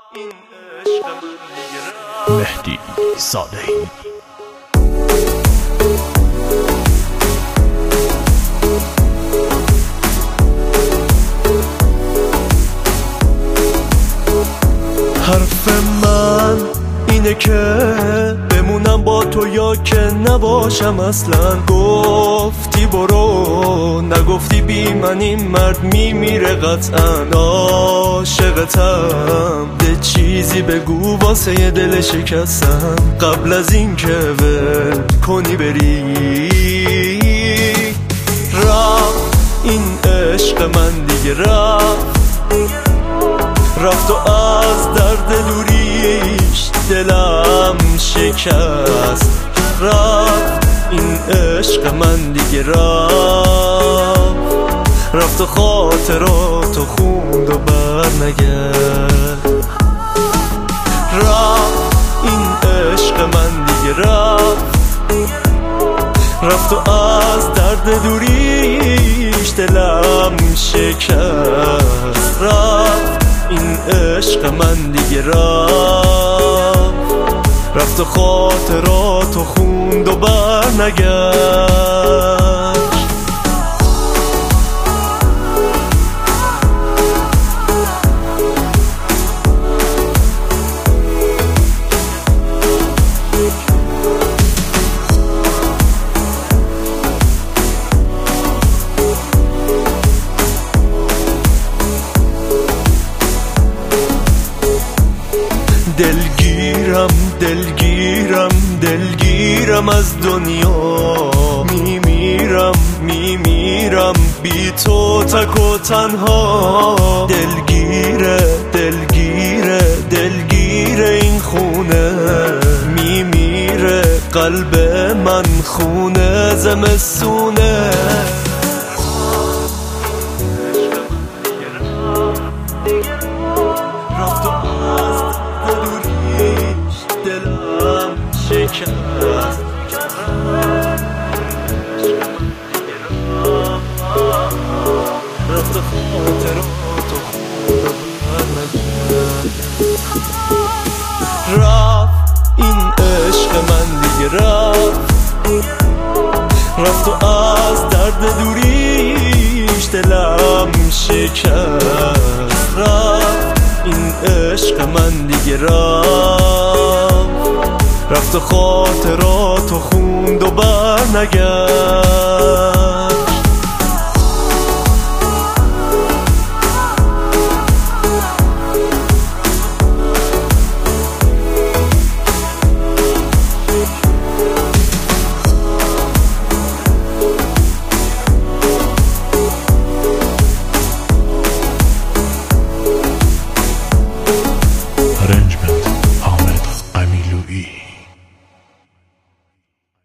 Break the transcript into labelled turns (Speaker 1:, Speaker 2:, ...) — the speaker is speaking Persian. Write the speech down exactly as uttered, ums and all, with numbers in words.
Speaker 1: این عشق من دیگه
Speaker 2: مهدی صالحی.
Speaker 1: حرف من اینه که بمونم با تو یا که نباشم اصلا. گفتی برو نگفتی بی من این مرد میمیره قطعا. عاشقتم ده چیزی بگو واسه یه دل شکستم قبل از این که ول کنی بری. رفت این عشق من دیگه رفت رفت و از درد دوریش دلم شکست. رفت این عشق من دیگه رفت رفت و خاطراتو خوند و بر نگشت. رفت این عشق من دیگه رفت رفت و از درد دوریش دلم شکست. رفت این عشق من دیگه رفت رفت و خاطراتو خوند و بر نگشت. دلگیرم دلگیرم دلگیرم از دنیا. میمیرم میمیرم بی تو تک و تنها. دلگیره دلگیره دلگیره این خونه. میمیره قلب من خونه زمستونه. رفت و از دوریش دلم شکست. رفت خاطراتو خون بر نگشت. رفت این عشق من دیگه رفت رفت و از درد دوریش دلم شکست. رفت این عشق من دیگه رفت رفت و خاطراتو خوند و بر نگشت.